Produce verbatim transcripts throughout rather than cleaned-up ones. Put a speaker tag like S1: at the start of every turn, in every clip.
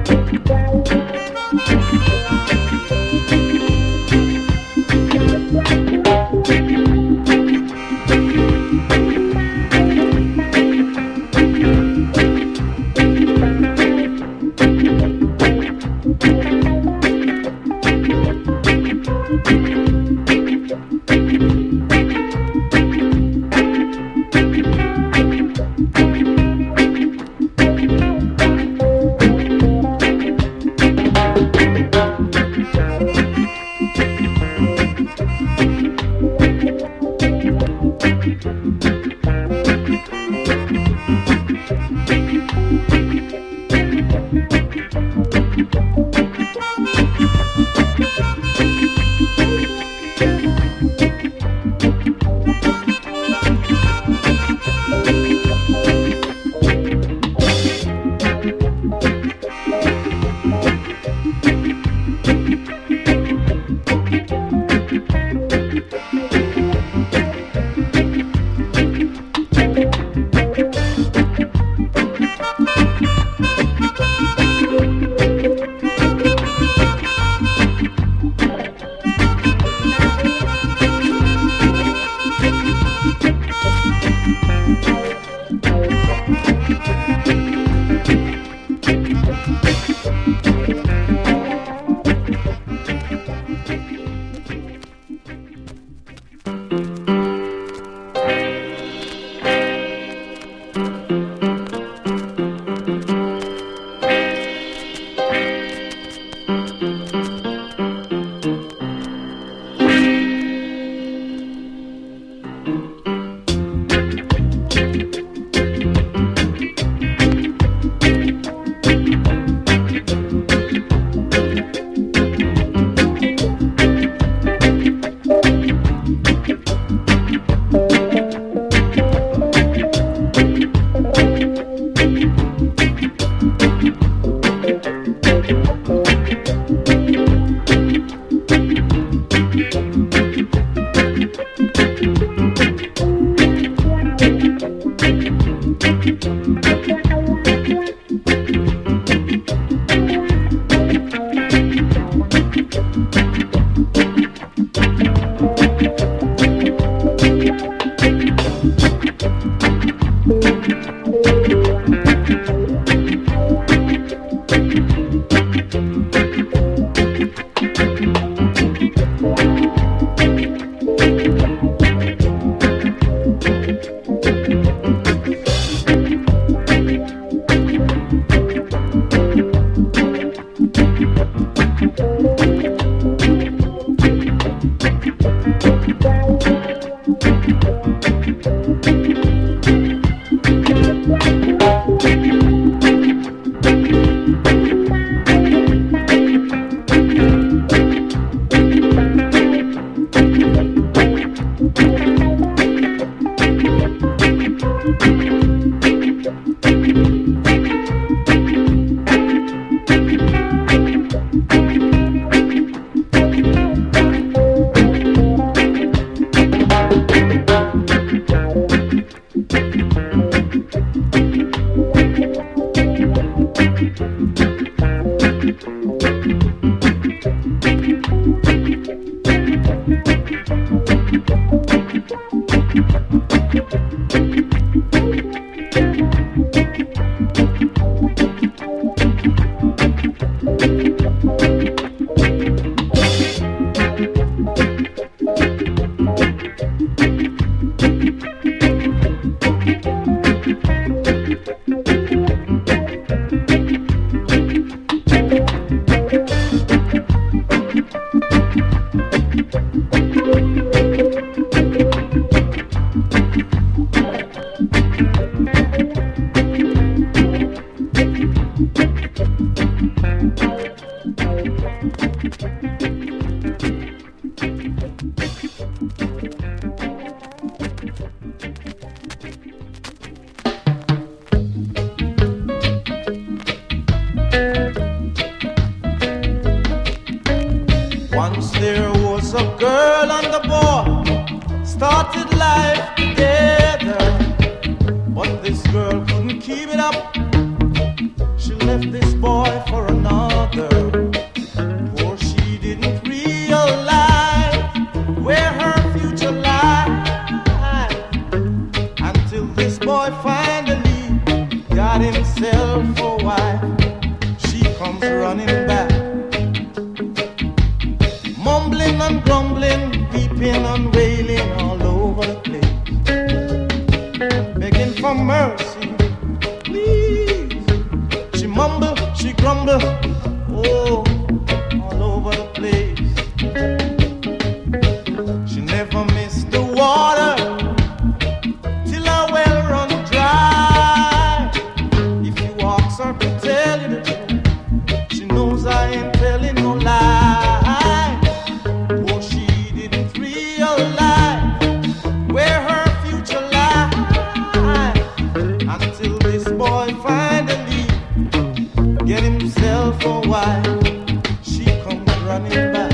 S1: Once there was a girl and a boy started life together, but this girl couldn't keep it up. She left this boy for another. running back, mumbling and grumbling, weeping and wailing all over the place, begging for mercy, please. She mumble, she grumble, oh, all over the place. She never missed the water till her well run dry. If you ask her to tell you the truth, she knows I ain't telling no lie. Oh, she didn't realize where her future lies until this boy finally get himself a wife. She comes running back,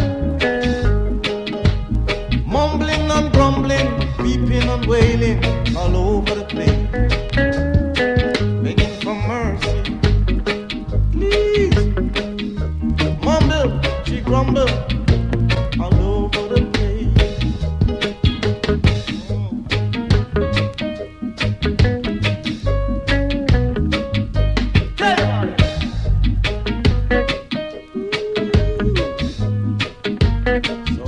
S1: mumbling and grumbling, weeping and wailing all over the place, begging for mercy, please. Mumble, she grumble all over the place. Tell me. So,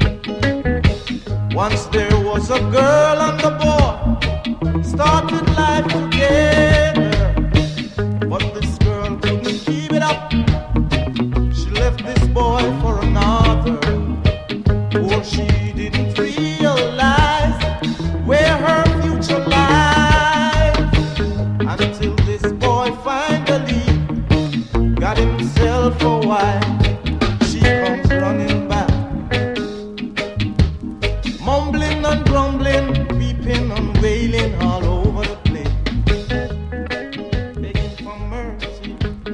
S1: once there was a girl and a boy, started life together, but this girl couldn't keep it up. She left this boy for another. Oh, she didn't realize where her future lies until this boy finally got himself a wife. She comes running back, mumbling and grumbling, weeping and wailing all over the place, begging for mercy,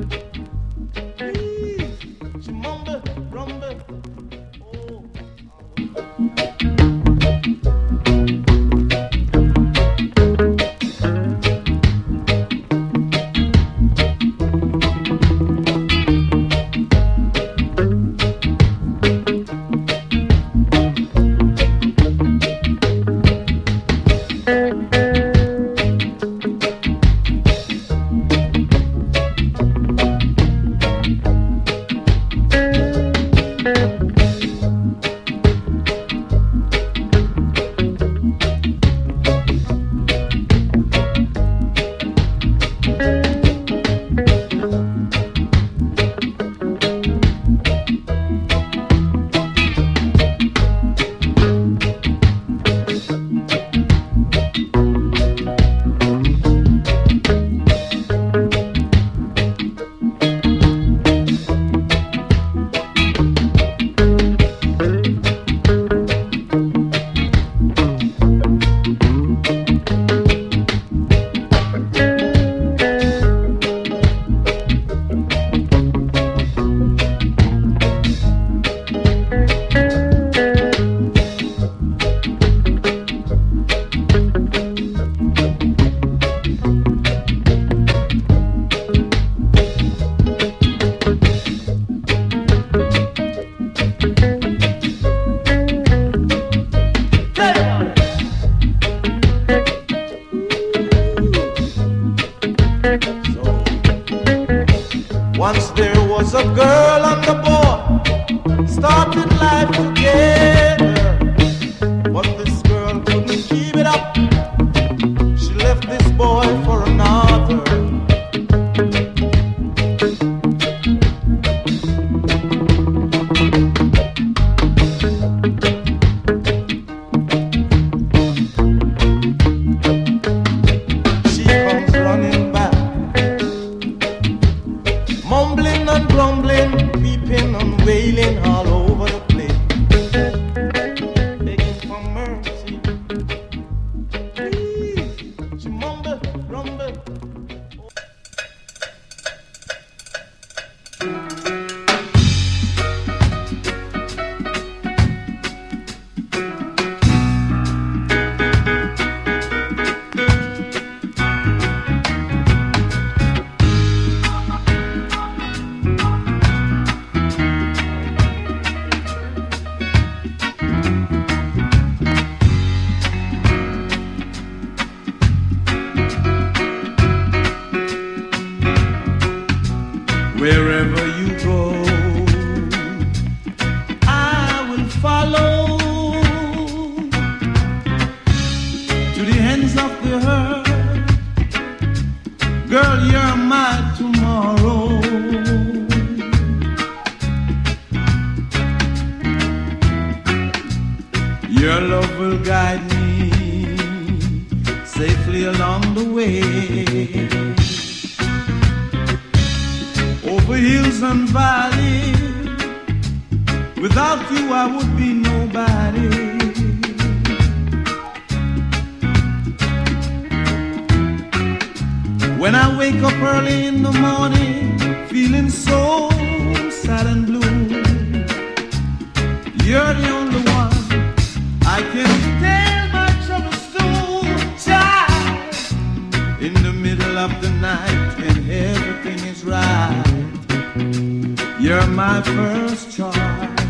S1: please. She mumble, grumble, oh. Once there was a girl and a boy, started life together, but this girl couldn't keep it up. She left this boy for another. She comes running back, mumbling and grumbling, weeping and wailing all over the place, begging for mercy, please. She mumble, grumble. Wherever you Your love will guide me safely along the way. Over hills and valleys, without you I would be nobody. When I wake up early in the morning, feeling so sad and blue, you're the only one I can tell my troubles to, child. In the middle of the night when everything is right, you're my first choice.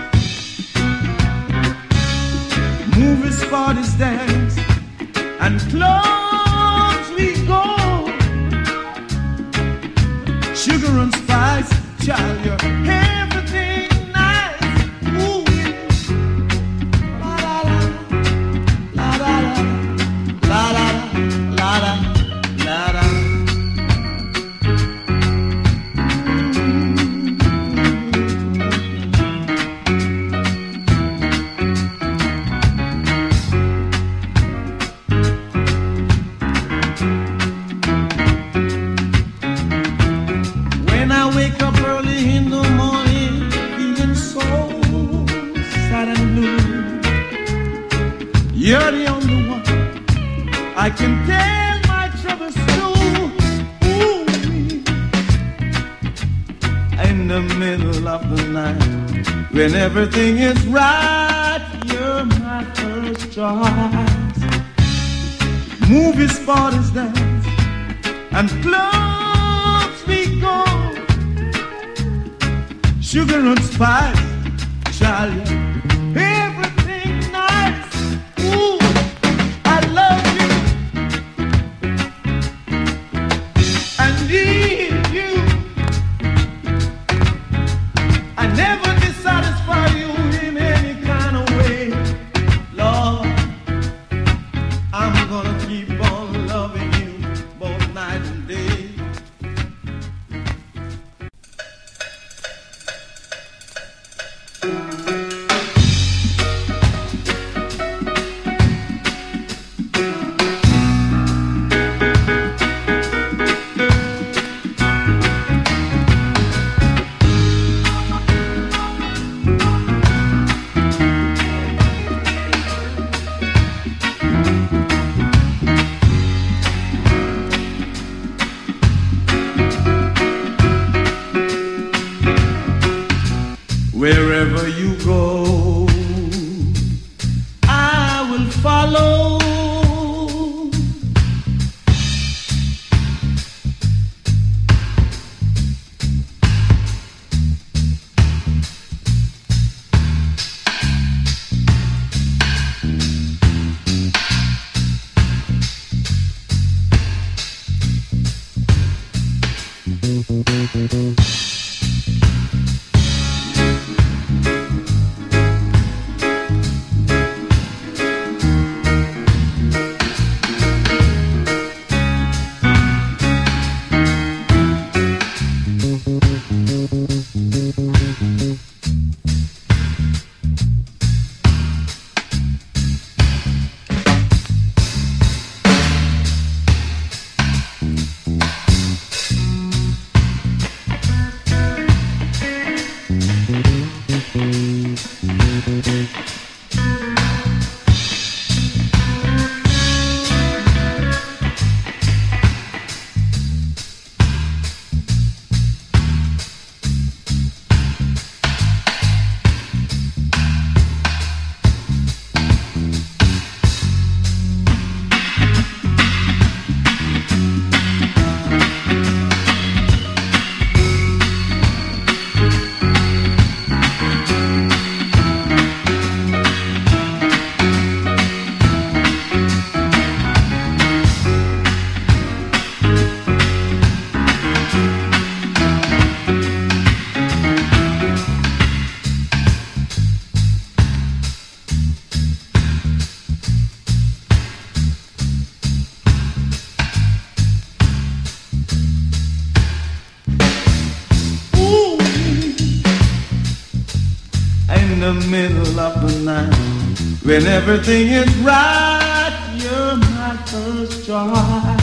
S1: Movies, parties, dance, and clubs we go. Sugar and spice, child, you're everything nice. Ooh. La la la, la la la, la la la, la la. Wake up early in the morning, feeling so sad and blue. You're the only one I can tell my troubles to. Ooh. In the middle of the night, when everything is right, you're my first choice. Movies, parties, dance, and clubs we go. Sugar and spice, child, everything nice. Ooh, I love you, I need you. I never dissatisfy you in any kind of way. Lord, I'm gonna keep on loving you both night and day. Wherever you go, I will follow. in the middle of the night When everything is right, you're my first choice.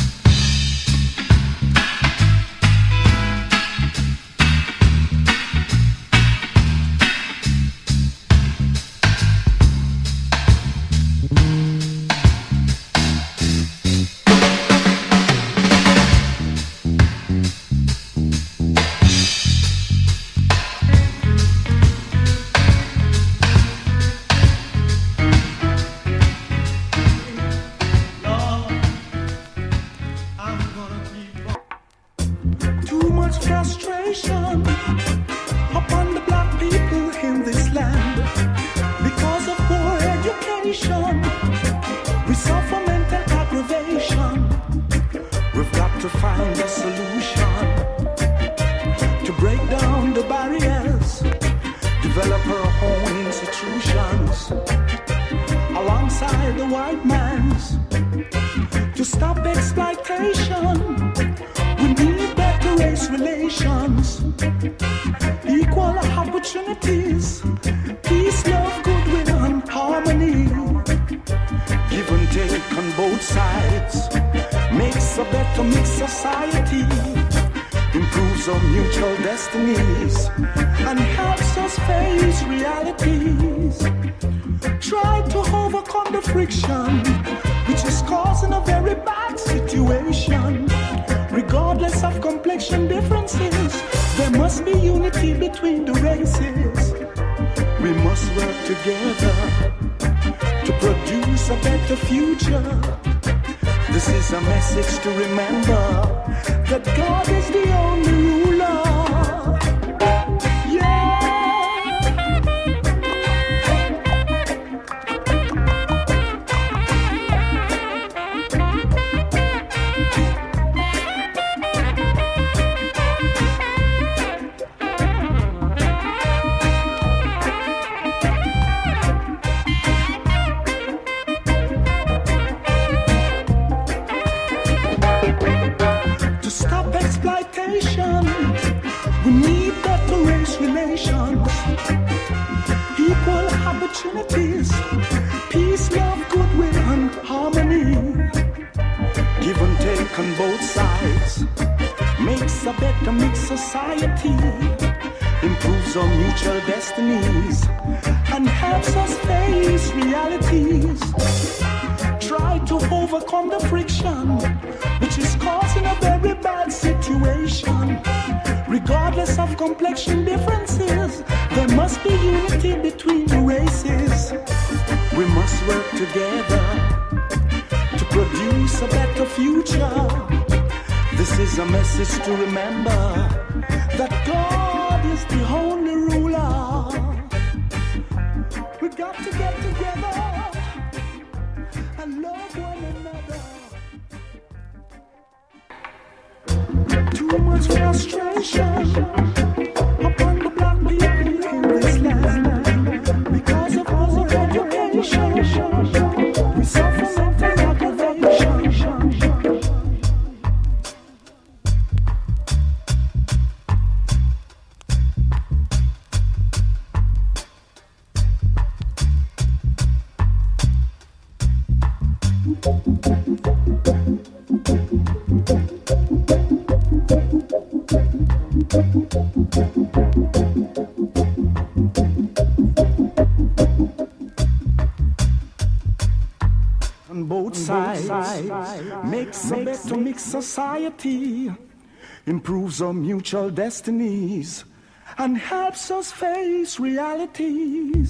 S2: Society improves our mutual destinies and helps us face realities.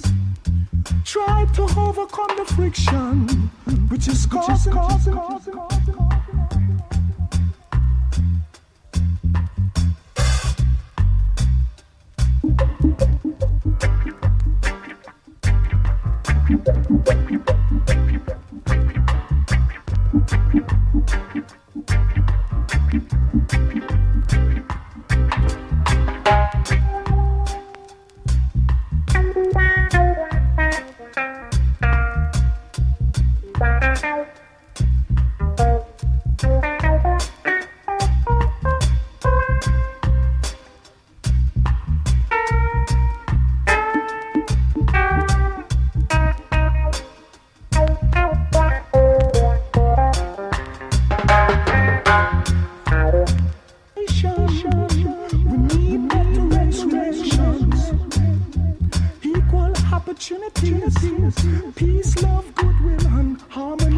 S2: Try to overcome the friction which is causing, causing, causing, causing, causing. Peace, love, goodwill, and harmony.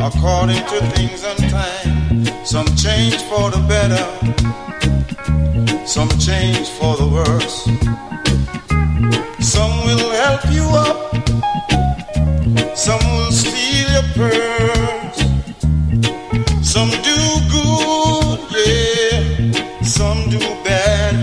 S1: according to things and time. Some change for the better, some change for the worse. Some will help you up, some will steal your purse. Some do good, yeah, some do bad.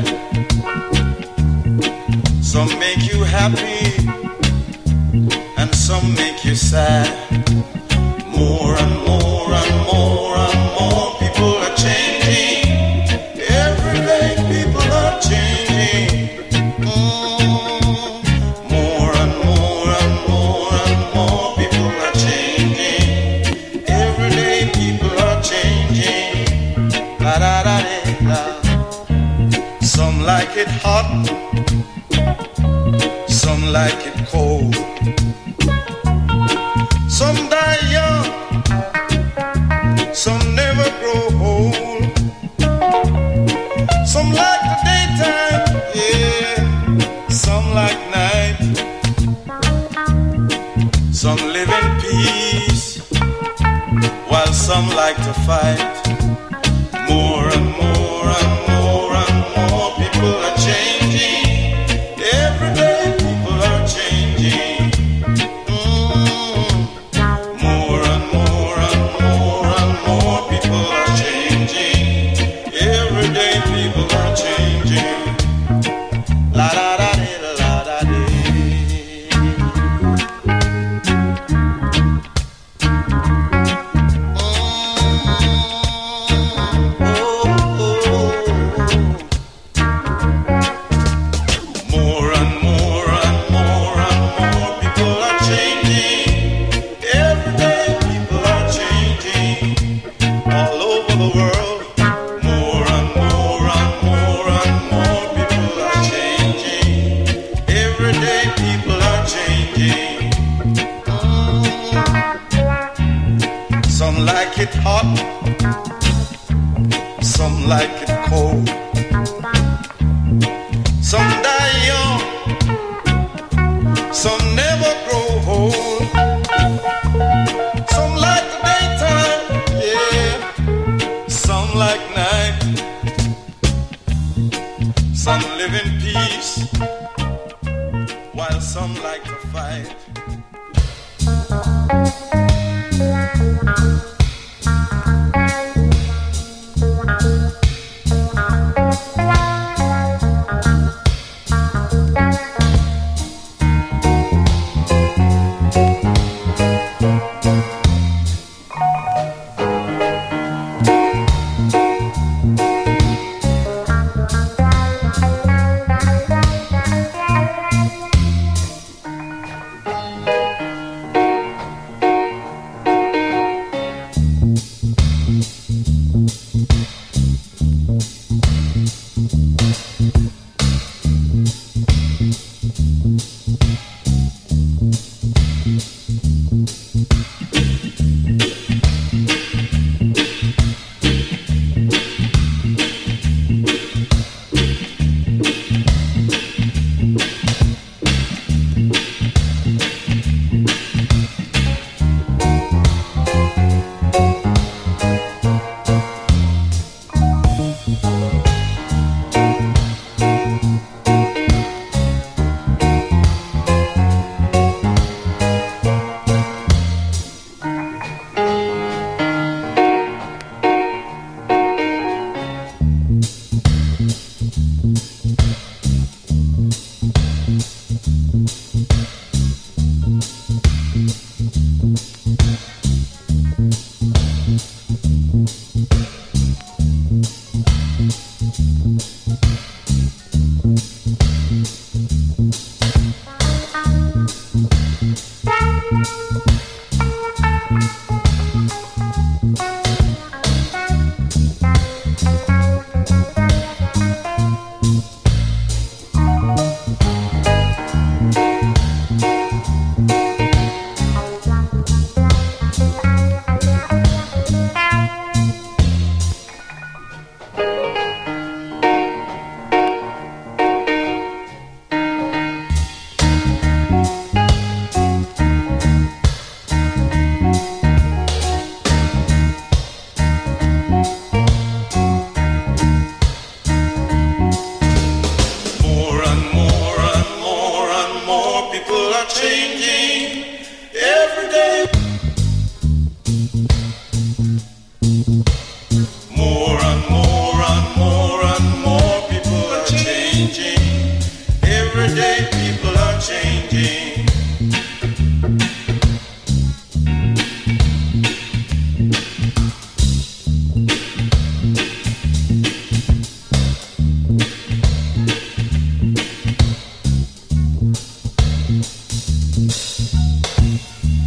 S1: Some make you happy, and some make you sad. More and more and more and more people are changing. Every day people are changing. Mm. More and more and more and more people are changing. Every day people are changing. La da da da. Some like it hot, some like it cold. Some die young, some never grow old. Some like the daytime, yeah, some like night. Some live in peace, while some like to fight. More and more and more and more people are changing. Every day people are changing.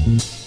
S1: Thank you.